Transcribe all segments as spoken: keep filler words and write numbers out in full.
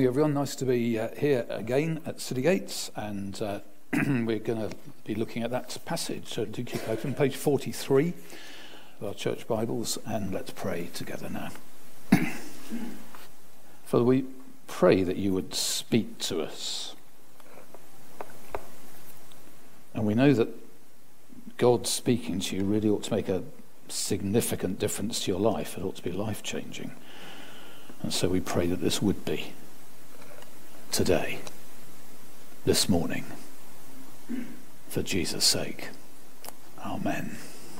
morning, everyone. Nice to be uh, here again at City Gates, and uh, we're going to be looking at that passage. So do keep open, page forty-three of our church Bibles, and let's pray together now. Father, we pray that you would speak to us. And we know that God speaking to you really ought to make a significant difference to your life. It ought to be life-changing. And so we pray that this would be today, this morning, for Jesus' sake. Amen.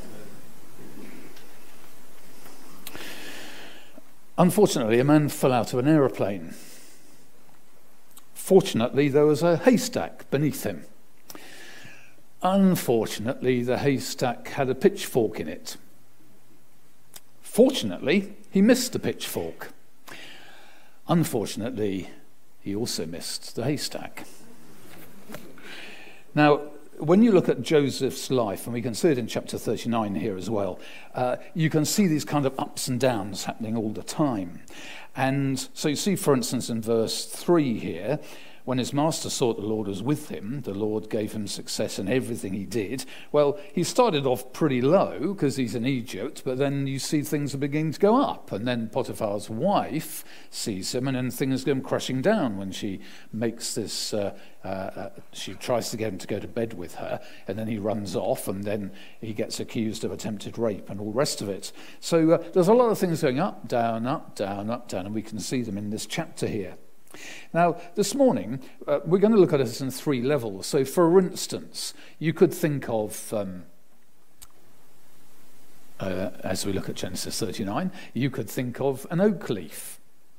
Unfortunately, a man fell out of an aeroplane. Fortunately, there was a haystack beneath him. Unfortunately, the haystack had a pitchfork in it. Fortunately, he missed the pitchfork. Unfortunately, he also missed the haystack. Now, when you look at Joseph's life, and we can see it in chapter thirty-nine here as well, uh, you can see these kind of ups and downs happening all the time. And so you see, for instance, in verse three here, when his master saw that the Lord was with him, the Lord gave him success in everything he did. Well, he started off pretty low because he's in Egypt, but then you see things are beginning to go up. And then Potiphar's wife sees him, and then things go crashing down when she makes this, uh, uh, uh, she tries to get him to go to bed with her, and then he runs off, and then he gets accused of attempted rape and all the rest of it. So uh, there's a lot of things going up, down, up, down, up, down, and we can see them in this chapter here. Now, this morning, uh, we're going to look at this in three levels. So, for instance, you could think of, um, uh, as we look at Genesis thirty-nine, you could think of an oak leaf.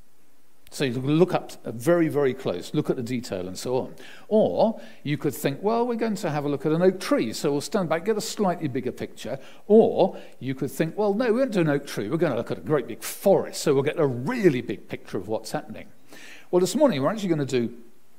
So you look up very, very close, look at the detail and so on. Or you could think, well, we're going to have a look at an oak tree, so we'll stand back, get a slightly bigger picture. Or you could think, well, no, we won't do an oak tree, we're going to look at a great big forest, so we'll get a really big picture of what's happening. Well, this morning we're actually going to do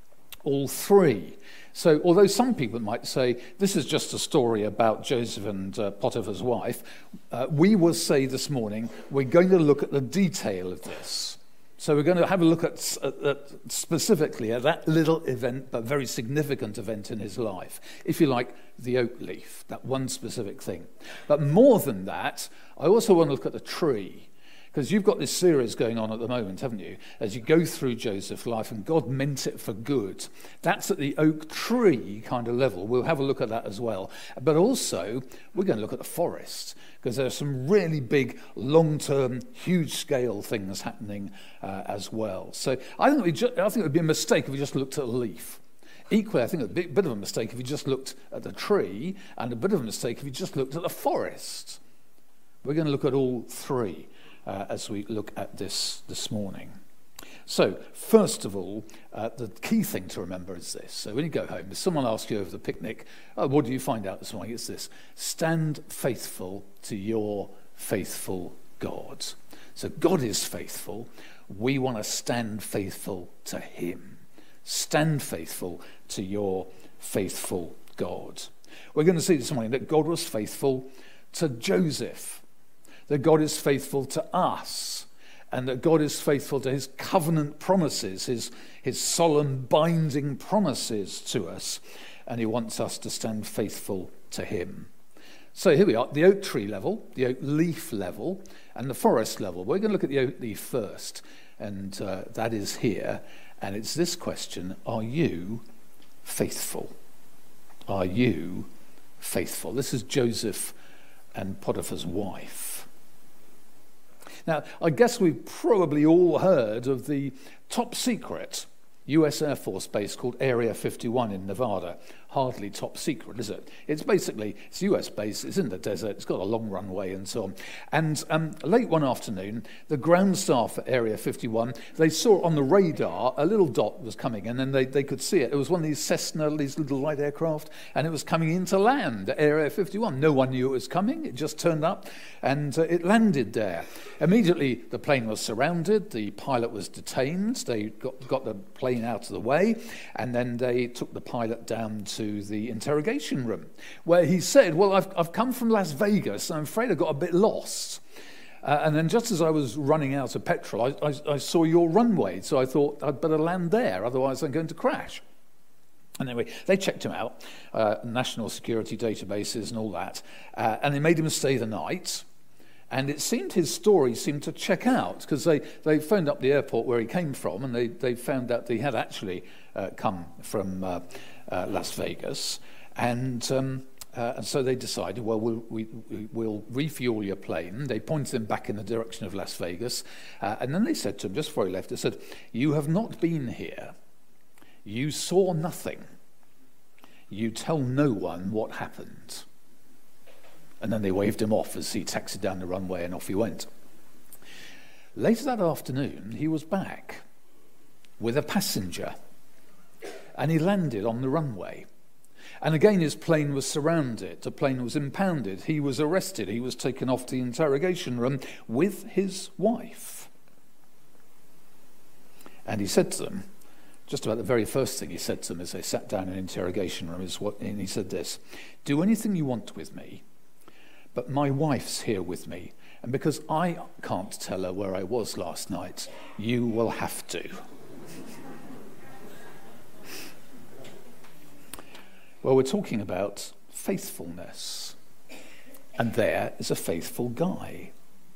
all three. So although some people might say this is just a story about Joseph and uh, Potiphar's wife, uh, we will say this morning we're going to look at the detail of this. So we're going to have a look at, at, at specifically at that little event, but very significant event in his life. If you like, the oak leaf, that one specific thing. But more than that, I also want to look at the tree. Because you've got this series going on at the moment, haven't you? As you go through Joseph's life, and God meant it for good. That's at the oak tree kind of level. We'll have a look at that as well. But also, we're going to look at the forest, because there are some really big, long-term, huge-scale things happening uh, as well. So I think, we ju- I think it would be a mistake if we just looked at a leaf. Equally, I think it would be a bit of a mistake if you just looked at the tree, and a bit of a mistake if you just looked at the forest. We're going to look at all three. Uh, as we look at this this morning. So, first of all, uh, the key thing to remember is this. So when you go home, if someone asks you over the picnic, oh, what do you find out this morning? It's this: stand faithful to your faithful God. So God is faithful. We want to stand faithful to him. Stand faithful to your faithful God. We're going to see this morning that God was faithful to Joseph. That God is faithful to us, and that God is faithful to his covenant promises, his, his solemn binding promises to us, and he wants us to stand faithful to him. So here we are, the oak tree level, the oak leaf level, and the forest level. We're going to look at the oak leaf first, and uh, that is here, and it's this question: are you faithful? Are you faithful? This is Joseph and Potiphar's wife. Now, I guess we've probably all heard of the top secret U S Air Force base called Area fifty-one in Nevada. Hardly top secret, is it? It's basically, it's a U S base, it's in the desert, it's got a long runway and so on. And um, late one afternoon, the ground staff at Area fifty-one, they saw on the radar a little dot was coming, and then they, they could see it. It was one of these Cessna, these little light aircraft, and it was coming into land at Area fifty-one. No one knew it was coming, it just turned up, and uh, it landed there. Immediately, the plane was surrounded, the pilot was detained, they got, got the plane out of the way, and then they took the pilot down to the interrogation room, where he said, well, I've, I've come from Las Vegas, and I'm afraid I got a bit lost. Uh, and then just as I was running out of petrol, I, I, I saw your runway. So I thought I'd better land there, otherwise I'm going to crash. And anyway, they checked him out, uh, national security databases and all that, uh, and they made him stay the night. And it seemed his story seemed to check out, because they, they phoned up the airport where he came from, and they, they found out that he had actually uh, come from uh, uh, Las Vegas. And, um, uh, and so they decided, well, we'll, we, we'll refuel your plane. They pointed him back in the direction of Las Vegas. Uh, and then they said to him, just before he left, they said, "You have not been here. You saw nothing. You tell no one what happened." And then they waved him off as he taxied down the runway, and off he went. Later that afternoon, he was back with a passenger, and he landed on the runway. And again, his plane was surrounded. The plane was impounded. He was arrested. He was taken off to the interrogation room with his wife. And he said to them, just about the very first thing he said to them as they sat down in an interrogation room is what, and he said this: "Do anything you want with me, but my wife's here with me, and because I can't tell her where I was last night, you will have to." Well, we're talking about faithfulness, and there is a faithful guy.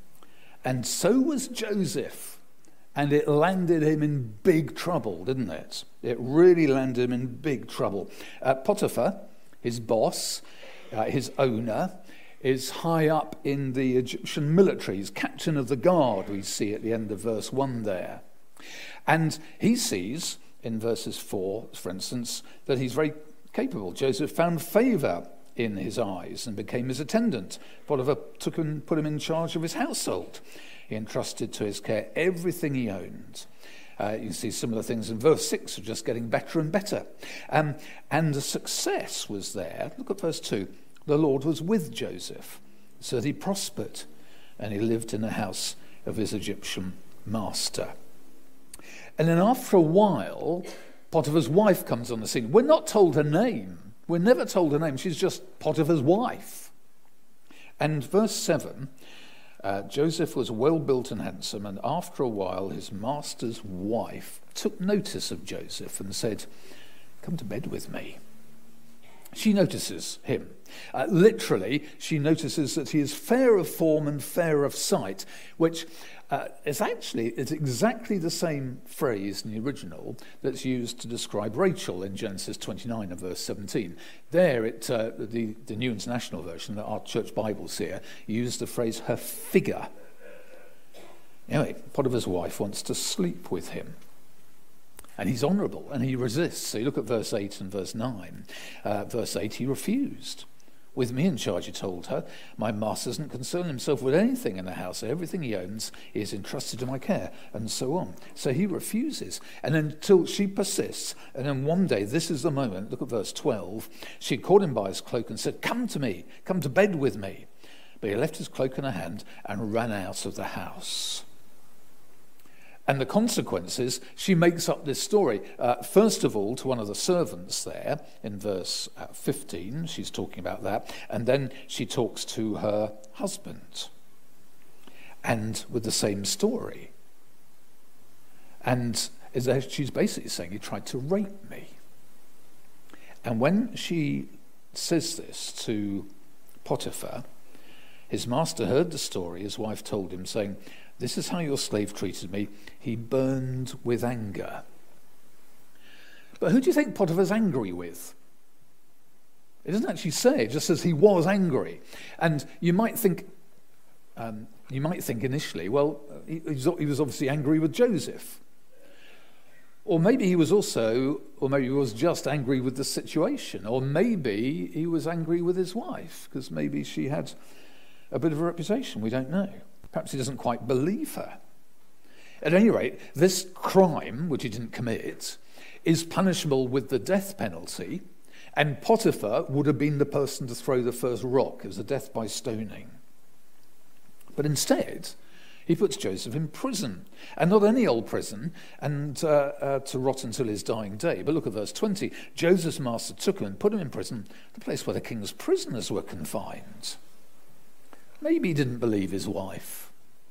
And so was Joseph. And it landed him in big trouble, didn't it? It really landed him in big trouble. Uh, Potiphar, his boss, uh, his owner, is high up in the Egyptian military. He's captain of the guard, we see at the end of verse one there. And he sees, in verses four, for instance, that he's very capable. Joseph found favor in his eyes and became his attendant. Potiphar took him, put him in charge of his household. He entrusted to his care everything he owned. Uh, you see similar things in verse six, of just getting better and better. Um, and the success was there. Look at verse two. The Lord was with Joseph, so that he prospered, and he lived in the house of his Egyptian master. And then after a while, Potiphar's wife comes on the scene. We're not told her name. We're never told her name. She's just Potiphar's wife. And verse seven, uh, Joseph was well built and handsome, and after a while his master's wife took notice of Joseph and said, "Come to bed with me." She notices him. Uh, literally, she notices that he is fair of form and fair of sight, which uh, is actually it's exactly the same phrase in the original that's used to describe Rachel in Genesis twenty-nine and verse seventeen. There, it, uh, the, the New International Version, that our church Bibles here, used the phrase her figure. Anyway, Potiphar's wife wants to sleep with him. And he's honourable, and he resists. So you look at verse eight and verse nine. Uh, verse eight, he refused. "With me in charge," he told her, "my master doesn't concern himself with anything in the house. Everything he owns is entrusted to my care," and so on. So he refuses. And until she persists, and then one day, this is the moment, look at verse twelve, she caught him by his cloak and said, "Come to me, come to bed with me." But he left his cloak in her hand and ran out of the house. And the consequences, she makes up this story. Uh, first of all, to one of the servants there, in verse uh, fifteen, she's talking about that. And then she talks to her husband. And with the same story. And she's basically saying, "He tried to rape me." And when she says this to Potiphar, his master heard the story, his wife told him, saying, "This is how your slave treated me. He burned with anger." But who do you think Potiphar's angry with? It doesn't actually say. It just says he was angry. And you might think, um, you might think initially, well, he, he was obviously angry with Joseph. Or maybe he was also, or maybe he was just angry with the situation. Or maybe he was angry with his wife, because maybe she had a bit of a reputation. We don't know. Perhaps he doesn't quite believe her. At any rate, this crime, which he didn't commit, is punishable with the death penalty, and Potiphar would have been the person to throw the first rock. It was a death by stoning. But instead, he puts Joseph in prison, and not any old prison, and uh, uh, to rot until his dying day. But look at verse twenty. Joseph's master took him and put him in prison, the place where the king's prisoners were confined. Maybe he didn't believe his wife.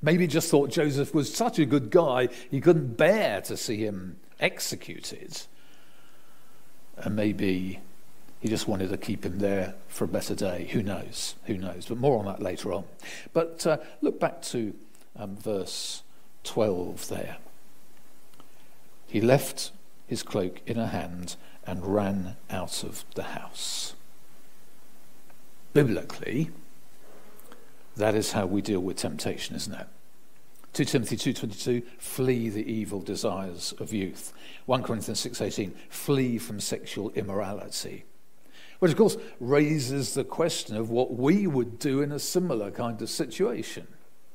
Maybe he just thought Joseph was such a good guy, he couldn't bear to see him executed. And maybe he just wanted to keep him there for a better day. Who knows? Who knows? But more on that later on. But uh, look back to um, verse twelve there. He left his cloak in her hand and ran out of the house. Biblically, that is how we deal with temptation, isn't it? Second Timothy two twenty-two, flee the evil desires of youth. First Corinthians six eighteen, flee from sexual immorality. Which, of course, raises the question of what we would do in a similar kind of situation.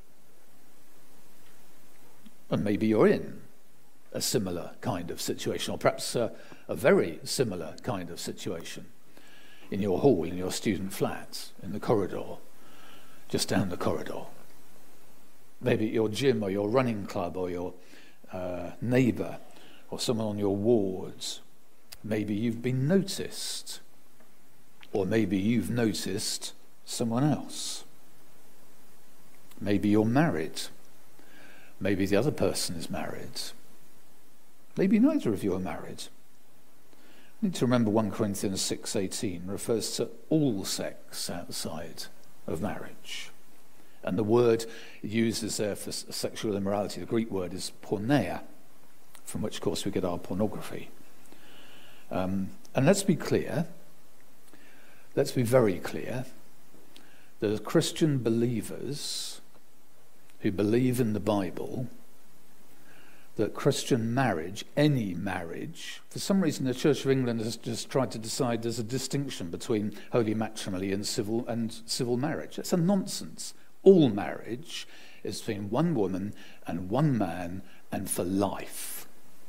And maybe you're in a similar kind of situation, or perhaps a, a very similar kind of situation. In your hall, in your student flat, in the corridor, just down the corridor. Maybe at your gym or your running club or your uh, neighbour or someone on your wards. Maybe you've been noticed. Or maybe you've noticed someone else. Maybe you're married. Maybe the other person is married. Maybe neither of you are married. You need to remember First Corinthians six eighteen refers to all sex outside of marriage. And the word it uses there for sexual immorality, the Greek word is porneia, from which, of course, we get our pornography. Um, and let's be clear, let's be very clear, that as Christian believers who believe in the Bible, that Christian marriage, any marriage, for some reason the Church of England has just tried to decide there's a distinction between holy matrimony and civil and civil marriage. That's a nonsense. All marriage is between one woman and one man and for life.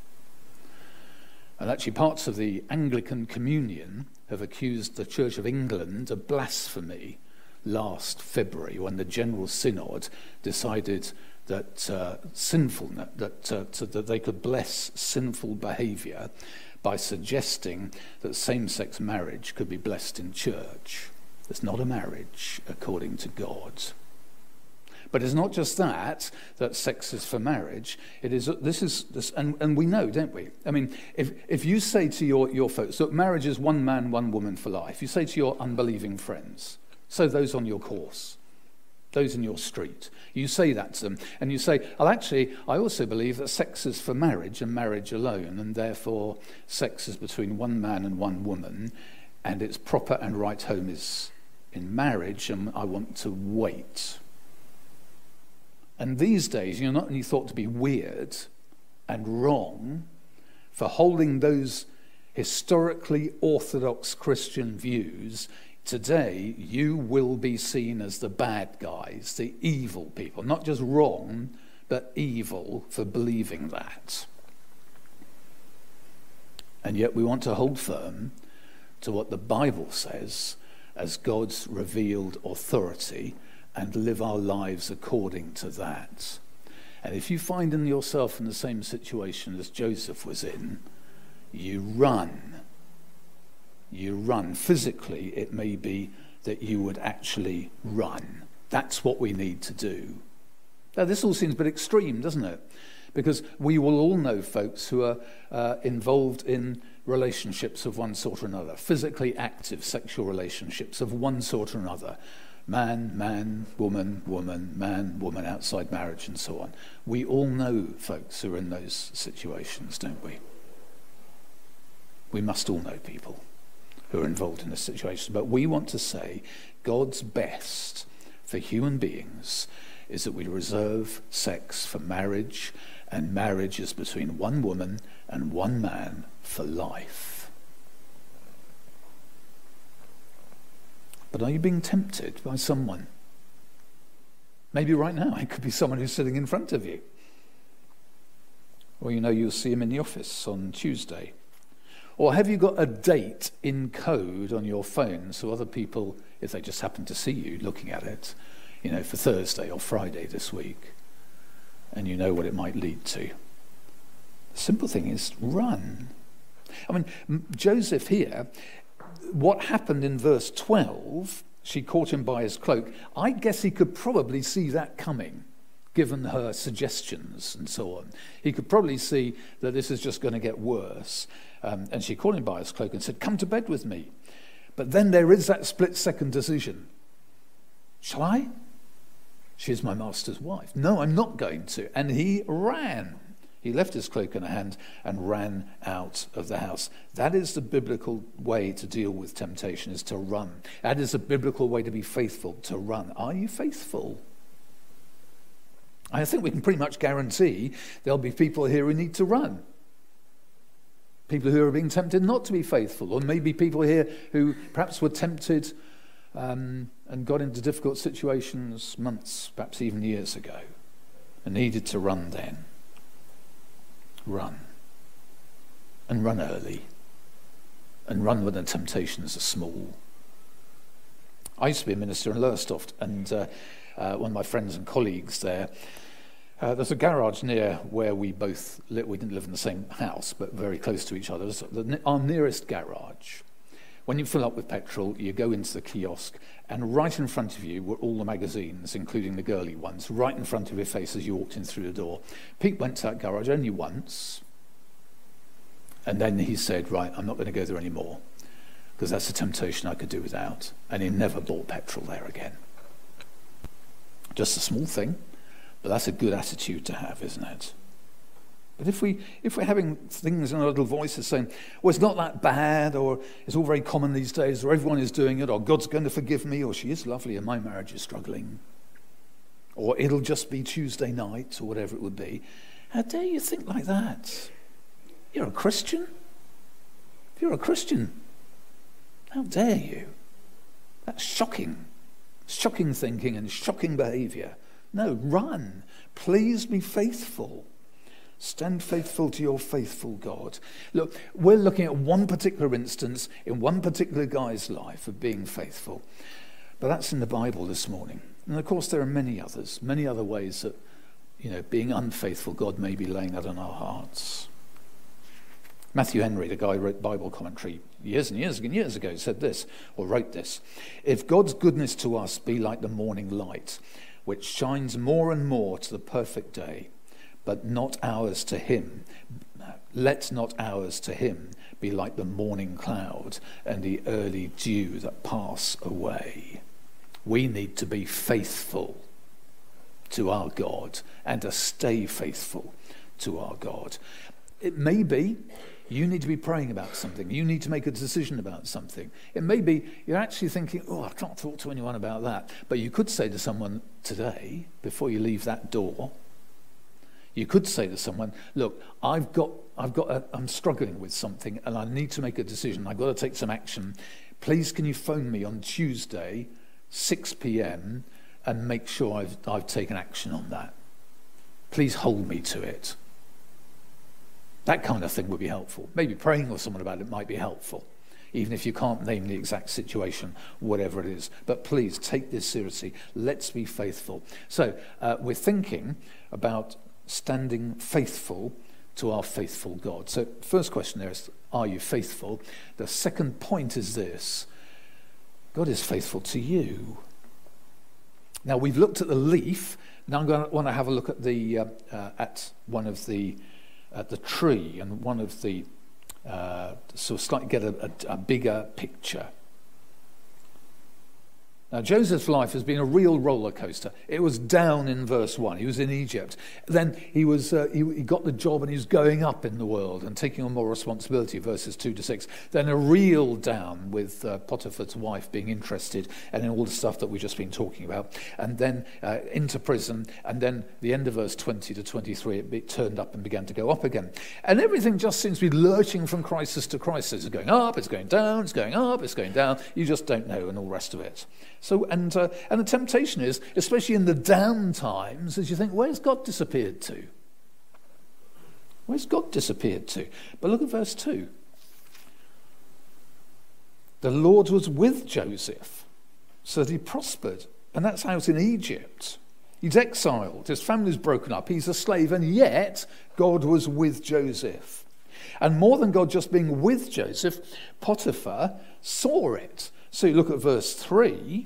And actually parts of the Anglican Communion have accused the Church of England of blasphemy last February when the General Synod decided that uh, sinfulness, that, uh, so that they could bless sinful behaviour by suggesting that same-sex marriage could be blessed in church. It's not a marriage according to God. But it's not just that, that sex is for marriage. It is, this is, this, and, and we know, don't we? I mean, if, if you say to your, your folks, look, marriage is one man, one woman for life. You say to your unbelieving friends, so those on your course, those in your street, you say that to them, and you say, well, actually, I also believe that sex is for marriage and marriage alone, and therefore sex is between one man and one woman, and its proper and right home is in marriage, and I want to wait. And these days, you're not only thought to be weird and wrong for holding those historically orthodox Christian views. Today, you will be seen as the bad guys, the evil people. Not just wrong, but evil for believing that. And yet we want to hold firm to what the Bible says as God's revealed authority and live our lives according to that. And if you find in yourself in the same situation as Joseph was in, you run. You run. Physically, it may be that you would actually run. That's what we need to do. Now, this all seems a bit extreme, doesn't it? Because we will all know folks who are uh, involved in relationships of one sort or another, physically active sexual relationships of one sort or another. Man, man, woman, woman, man, woman, outside marriage, and so on. We all know folks who are in those situations, don't we? We must all know people who are involved in this situation. But we want to say God's best for human beings is that we reserve sex for marriage, and marriage is between one woman and one man for life. But are you being tempted by someone? Maybe right now it could be someone who's sitting in front of you. Or you know you'll see him in the office on Tuesday. Or have you got a date in code on your phone so other people, if they just happen to see you looking at it, you know, for Thursday or Friday this week, and you know what it might lead to? The simple thing is run. I mean, Joseph here, what happened in verse twelve, she caught him by his cloak. I guess he could probably see that coming. given her suggestions and so on. He could probably see that this is just going to get worse. Um, and she called him by his cloak and said, "Come to bed with me." But then there is that split-second decision. Shall I? She is my master's wife. No, I'm not going to. And he ran. He left his cloak in her hand and ran out of the house. That is the biblical way to deal with temptation, is to run. That is the biblical way to be faithful, to run. Are you faithful? I think we can pretty much guarantee there'll be people here who need to run. People who are being tempted not to be faithful, or maybe people here who perhaps were tempted um, and got into difficult situations months, perhaps even years ago, and needed to run then. Run. And run early. And run when the temptations are small. I used to be a minister in Lowestoft, and uh, uh, one of my friends and colleagues there, Uh, there's a garage near where we both lived. We didn't live in the same house, but very close to each other. It was the, our nearest garage. When you fill up with petrol, you go into the kiosk, and right in front of you were all the magazines, including the girly ones, right in front of your face as you walked in through the door. Pete went to that garage only once, and then he said, "Right, I'm not going to go there anymore, because that's a temptation I could do without." And he never bought petrol there again. Just a small thing. But that's a good attitude to have, isn't it? But if, we, if we're having things in our little voices saying, well, it's not that bad, or it's all very common these days, or everyone is doing it, or God's going to forgive me, or she is lovely and my marriage is struggling, or it'll just be Tuesday night, or whatever it would be, how dare you think like that? You're a Christian. If you're a Christian, how dare you? That's shocking. Shocking thinking and shocking behaviour. No, run. Please be faithful. Stand faithful to your faithful God. Look, we're looking at one particular instance in one particular guy's life of being faithful. But that's in the Bible this morning. And of course there are many others, many other ways that, you know, being unfaithful, God may be laying that on our hearts. Matthew Henry, the guy who wrote Bible commentary years and years and years ago, said this, or wrote this: "If God's goodness to us be like the morning light, which shines more and more to the perfect day, but not ours to him, let not ours to him be like the morning cloud and the early dew that pass away." We need to be faithful to our God and to stay faithful to our God. It may be you need to be praying about something. You need to make a decision about something. It may be you're actually thinking, oh, I can't talk to anyone about that. But you could say to someone today, before you leave that door, you could say to someone, look, I've got, I've got, a, I'm struggling with something and I need to make a decision. I've got to take some action. Please, can you phone me on Tuesday, six p.m, and make sure I've, I've taken action on that. Please hold me to it. That kind of thing would be helpful. Maybe praying with someone about it might be helpful, even if you can't name the exact situation, whatever it is. But please take this seriously. Let's be faithful. So uh, we're thinking about standing faithful to our faithful God. So first question there is, are you faithful? The second point is this: God is faithful to you. Now we've looked at the leaf. Now I'm going to want to have a look at the uh, uh, at one of the at the tree and one of the uh, so slightly get a, a, a bigger picture. Now, Joseph's life has been a real roller coaster. It was down in verse one. He was in Egypt. Then he was uh, he, he got the job and he was going up in the world and taking on more responsibility, verses two to six. Then a real down with uh, Potiphar's wife being interested and in all the stuff that we've just been talking about. And then uh, into prison. And then the end of verse twenty to twenty-three, it, it turned up and began to go up again. And everything just seems to be lurching from crisis to crisis. It's going up, it's going down, it's going up, it's going down. You just don't know, and all the rest of it. So, and uh, and the temptation is, especially in the down times, as you think, where's God disappeared to? Where's God disappeared to? But look at verse two. The Lord was with Joseph, so that he prospered. And that's out in Egypt. He's exiled, his family's broken up, he's a slave, and yet God was with Joseph. And more than God just being with Joseph, Potiphar saw it. So you look at verse three,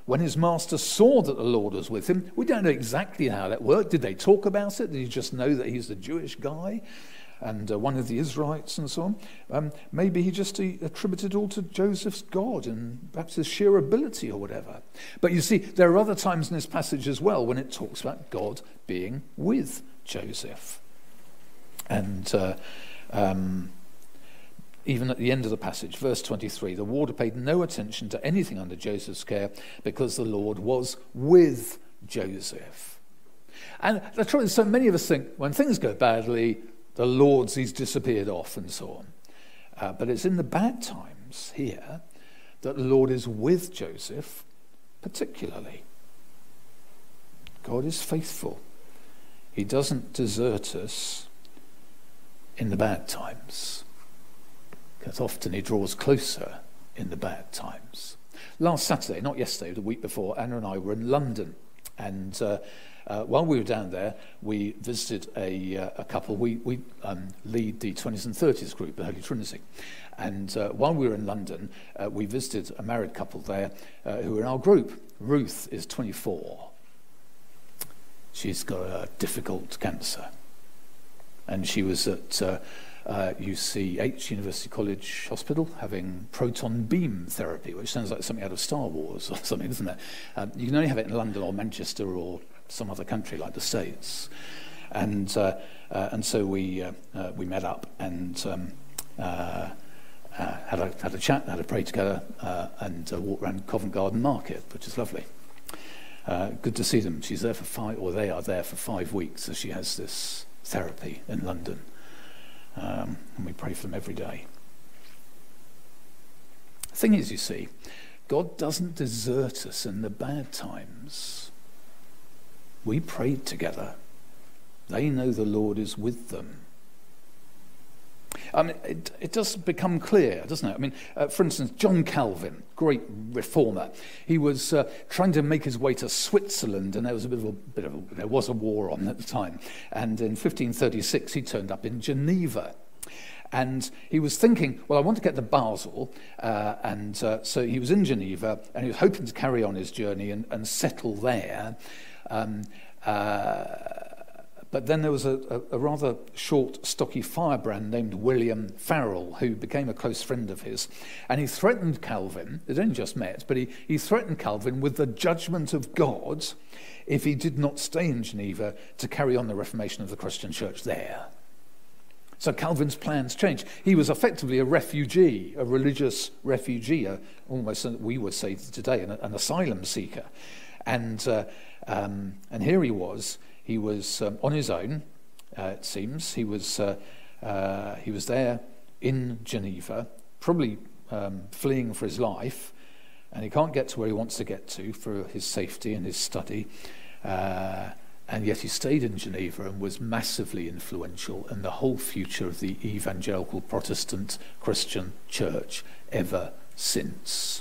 when his master saw that the Lord was with him, we don't know exactly how that worked. Did they talk about it? Did he just know that he's the Jewish guy and uh, one of the Israelites and so on? Um, maybe he just he attributed all to Joseph's God and perhaps his sheer ability or whatever. But you see, there are other times in this passage as well when it talks about God being with Joseph. And uh, um, even at the end of the passage, verse twenty-three, the warder paid no attention to anything under Joseph's care because the Lord was with Joseph. And the trouble is, so many of us think when things go badly, the Lord's, he's disappeared off and so on. Uh, but it's in the bad times here that the Lord is with Joseph particularly. God is faithful. He doesn't desert us in the bad times, because often he draws closer in the bad times. Last Saturday, not yesterday, the week before, Anna and I were in London. And uh, uh, while we were down there, we visited a, uh, a couple. We, we um, lead the twenties and thirties group, the Holy Trinity. And uh, while we were in London, uh, we visited a married couple there uh, who were in our group. Ruth is twenty-four. She's got a difficult cancer. And she was at uh, uh, U C H, University College Hospital, having proton beam therapy, which sounds like something out of Star Wars or something, doesn't it? Um, you can only have it in London or Manchester or some other country like the States. And uh, uh, and so we uh, uh, we met up and um, uh, uh, had a had a chat, had a pray together, uh, and uh, walked around Covent Garden Market, which is lovely. Uh, good to see them. She's there for five, or they are there for five weeks as she has this therapy in London. Um, and we pray for them every day. The thing is, you see, God doesn't desert us in the bad times. We prayed together. They know the Lord is with them. I mean, it, it does become clear, doesn't it? I mean, uh, for instance, John Calvin, great reformer, he was uh, trying to make his way to Switzerland, and there was a bit of a, bit of a, there was a war on at the time. And in fifteen thirty-six, he turned up in Geneva. And he was thinking, well, I want to get to Basel, uh, and uh, so he was in Geneva, and he was hoping to carry on his journey and, and settle there. Um, uh, But then there was a, a, a rather short, stocky firebrand named William Farel, who became a close friend of his. And he threatened Calvin, they'd only just met, but he, he threatened Calvin with the judgment of God if he did not stay in Geneva to carry on the reformation of the Christian church there. So Calvin's plans changed. He was effectively a refugee, a religious refugee, a, almost, we would say today, an, an asylum seeker. And, uh, um, and here he was. He was um, on his own, uh, it seems. He was uh, uh, he was there in Geneva, probably um, fleeing for his life, and he can't get to where he wants to get to for his safety and his study. Uh, and yet he stayed in Geneva and was massively influential in the whole future of the evangelical Protestant Christian church ever since.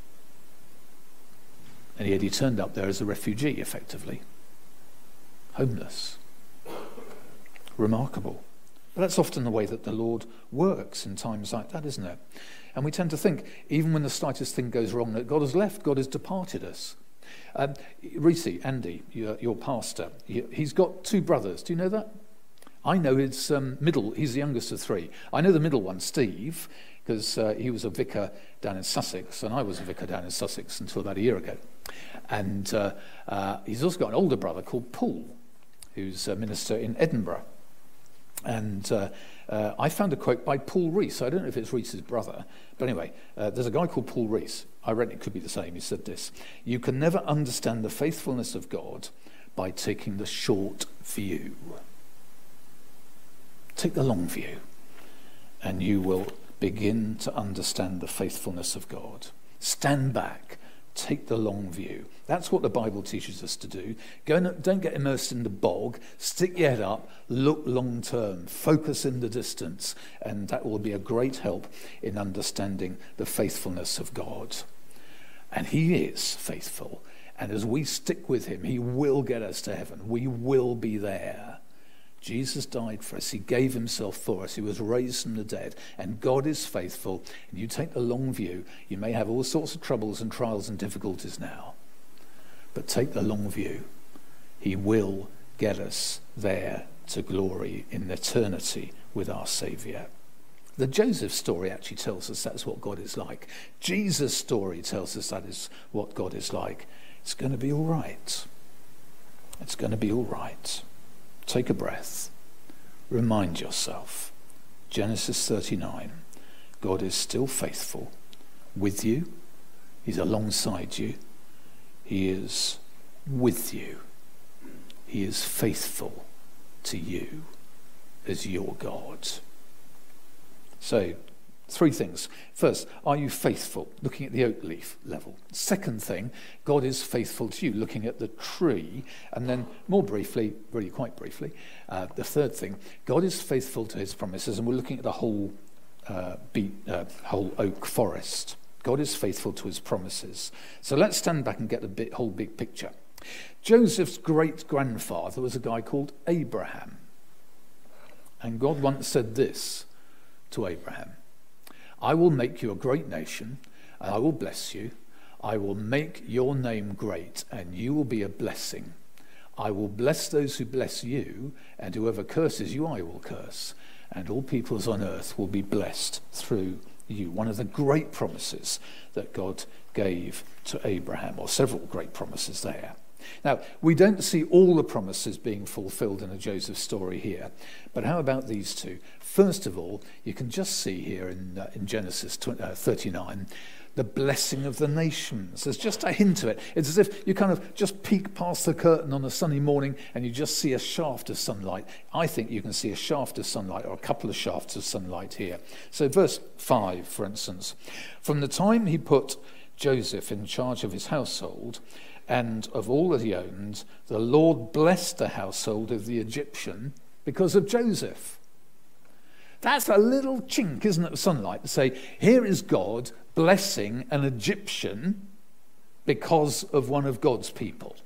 And yet he turned up there as a refugee, effectively. Homeless. Remarkable. But that's often the way that the Lord works in times like that, isn't it? And we tend to think, even when the slightest thing goes wrong, that God has left, God has departed us. Um, Reese, Andy, your, your pastor, he, he's got two brothers. Do you know that? I know his um, middle, he's the youngest of three. I know the middle one, Steve, because uh, he was a vicar down in Sussex, and I was a vicar down in Sussex until about a year ago. And uh, uh, he's also got an older brother called Paul, who's a minister in Edinburgh. And uh, uh, I found a quote by Paul Rees. I don't know if it's Rees's brother, but anyway, uh, there's a guy called Paul Rees. I read it could be the same. He said this: "You can never understand the faithfulness of God by taking the short view. Take the long view, and you will begin to understand the faithfulness of God. Stand back. Take the long view." That's what the Bible teaches us to do. Go and, don't get immersed in the bog. Stick your head up. Look long term. Focus in the distance. And that will be a great help in understanding the faithfulness of God. And he is faithful. And as we stick with him, he will get us to heaven. We will be there. Jesus died for us. He gave himself for us. He was raised from the dead. And God is faithful. And you take the long view. You may have all sorts of troubles and trials and difficulties now. but take the long view. He will get us there to glory in eternity with our Saviour. The Joseph story actually tells us that's what God is like. Jesus' story tells us that is what God is like. It's going to be all right. It's going to be all right. Take a breath. Remind yourself. Genesis thirty-nine. God is still faithful with you. He's alongside you. He is with you. He is faithful to you as your God. So, three things. First, are you faithful? Looking at the oak leaf level. Second thing, God is faithful to you, looking at the tree. And then more briefly, really quite briefly, uh, the third thing, God is faithful to his promises. And we're looking at the whole, uh, be, uh, whole oak forest. God is faithful to his promises. So let's stand back and get the bit, whole big picture. Joseph's great-grandfather was a guy called Abraham. And God once said this to Abraham: I will make you a great nation, and I will bless you. I will make your name great, and you will be a blessing. I will bless those who bless you, and whoever curses you, I will curse. And all peoples on earth will be blessed through you. One of the great promises that God gave to Abraham, or several great promises there. Now, we don't see all the promises being fulfilled in the Joseph story here, but how about these two? First of all, you can just see here in, uh, in Genesis thirty-nine, the blessing of the nations. There's just a hint of it. It's as if you kind of just peek past the curtain on a sunny morning and you just see a shaft of sunlight. I think you can see a shaft of sunlight, or a couple of shafts of sunlight here. So verse five, for instance, from the time he put Joseph in charge of his household and of all that he owned, the Lord blessed the household of the Egyptian because of Joseph. That's a little chink, isn't it, of sunlight, to say, here is God blessing an Egyptian because of one of God's people.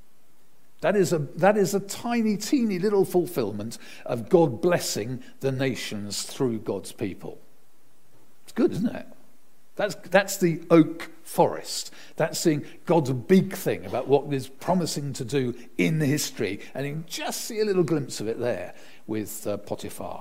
That is a, that is a tiny, teeny little fulfillment of God blessing the nations through God's people. It's good, isn't it? That's, that's the oak forest. That's seeing God's big thing about what he's promising to do in history. And you can just see a little glimpse of it there with uh, Potiphar.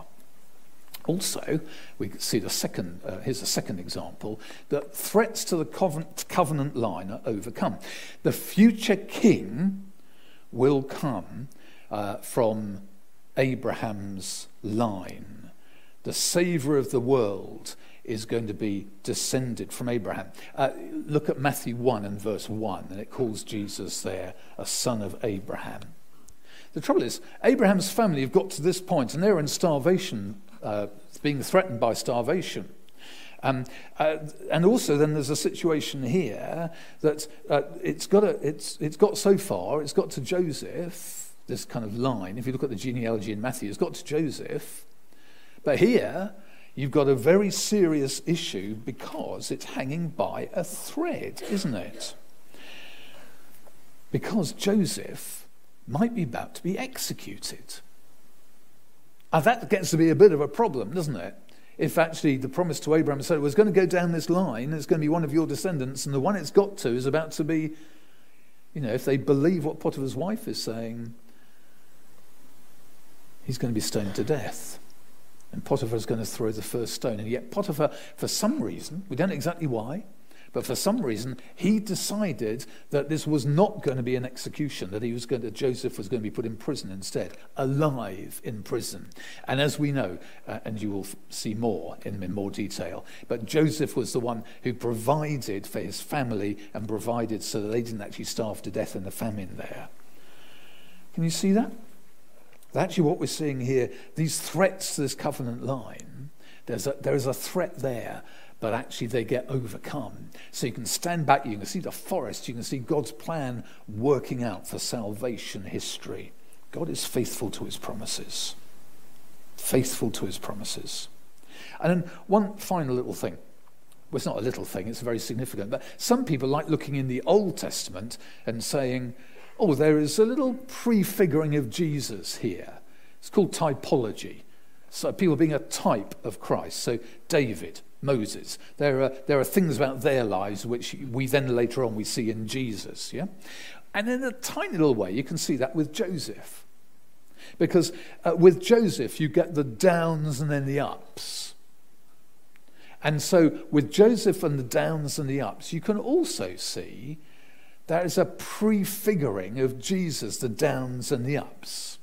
Also, we see the second, uh, here's a second example, that threats to the covenant, covenant line are overcome. The future king will come uh, from Abraham's line. The saviour of the world is going to be descended from Abraham. Uh, look at Matthew one and verse one, and it calls Jesus there a son of Abraham. The trouble is, Abraham's family have got to this point, and they're in starvation, uh, being threatened by starvation. Um, uh, and also then there's a situation here that uh, it's got a, it's it's got so far, it's got to Joseph, this kind of line. If you look at the genealogy in Matthew, it's got to Joseph. But here, you've got a very serious issue because it's hanging by a thread, isn't it? Because Joseph might be about to be executed. And that gets to be a bit of a problem, doesn't it? If actually the promise to Abraham said it was going to go down this line, it's going to be one of your descendants, and the one it's got to is about to be, you know, if they believe what Potiphar's wife is saying, he's going to be stoned to death. And Potiphar's going to throw the first stone. And yet Potiphar, for some reason, we don't know exactly why, but for some reason, he decided that this was not going to be an execution, that he was going to, Joseph was going to be put in prison instead, alive in prison. And as we know, uh, and you will see more in, in more detail, but Joseph was the one who provided for his family and provided so that they didn't actually starve to death in the famine there. Can you see that? Actually, what we're seeing here, these threats to this covenant line, there's a, there is a threat there, but actually they get overcome. So you can stand back, you can see the forest, you can see God's plan working out for salvation history. God is faithful to his promises. Faithful to his promises. And then one final little thing. Well, it's not a little thing, it's very significant. But some people like looking in the Old Testament and saying, oh, there is a little prefiguring of Jesus here. It's called typology. So people being a type of Christ. So David, Moses, there are there are things about their lives which we then later on we see in Jesus. Yeah, And in a tiny little way, you can see that with Joseph. Because uh, with Joseph, you get the downs and then the ups. And so with Joseph and the downs and the ups, you can also see there is a prefiguring of Jesus, the downs and the ups.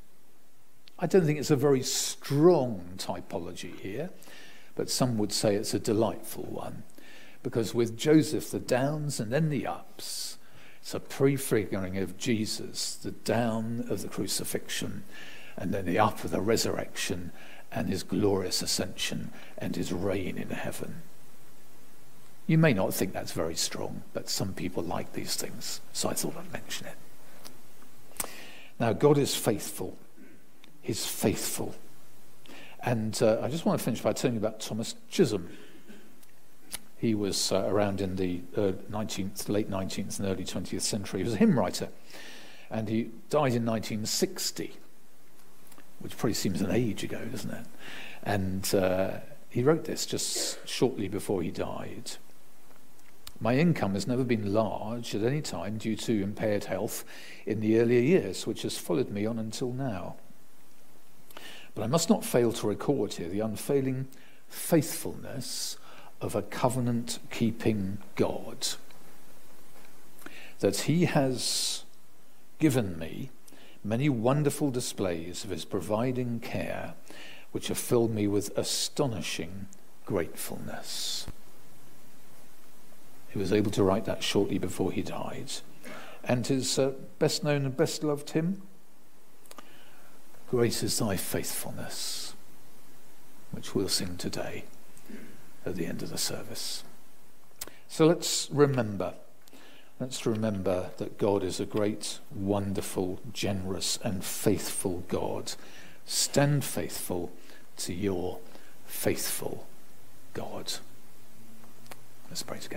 I don't think it's a very strong typology here, but some would say it's a delightful one. Because with Joseph, the downs and then the ups, it's a prefiguring of Jesus, the down of the crucifixion, and then the up of the resurrection and his glorious ascension and his reign in heaven. You may not think that's very strong, but some people like these things, so I thought I'd mention it. Now, God is faithful. He's faithful. And uh, I just want to finish by telling you about Thomas Chisholm. He was uh, around in the uh, nineteenth, late nineteenth and early twentieth century. He was a hymn writer, and he died in nineteen sixty, which probably seems an age ago, doesn't it? And uh, he wrote this just shortly before he died. My income has never been large at any time due to impaired health in the earlier years, which has followed me on until now. But I must not fail to record here the unfailing faithfulness of a covenant-keeping God, that he has given me many wonderful displays of his providing care, which have filled me with astonishing gratefulness. He was able to write that shortly before he died. And his uh, best known and best loved hymn, Great is thy faithfulness, which we'll sing today at the end of the service. So let's remember, let's remember that God is a great, wonderful, generous and faithful God. Stand faithful to your faithful God. Let's pray together.